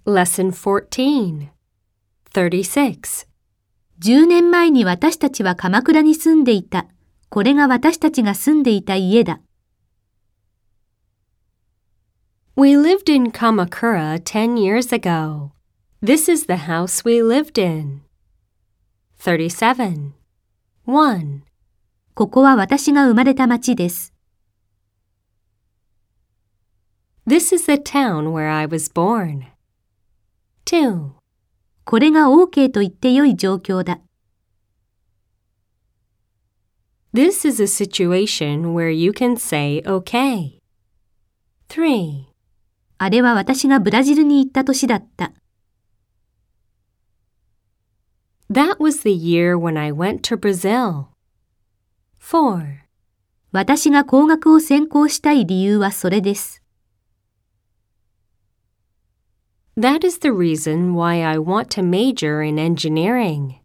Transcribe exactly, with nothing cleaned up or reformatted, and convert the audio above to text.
Lesson fourteen, thirty-six. じゅうねんまえに私たちは鎌倉に住んでいた。これが私たちが住んでいた家だ。 We lived in Kamakura ten years ago. This is the house we lived in. thirty-seven. one. ここは私が生まれた町です。 This is the town where I was born. two. これが OK と言って良い状況だ。 This is a situation where you can say okay. three. あれは私がブラジルに行った年だった。 That was the year when I went to Brazil. four. 私が工学を専攻したい理由はそれです。 That is the reason why I want to major in engineering.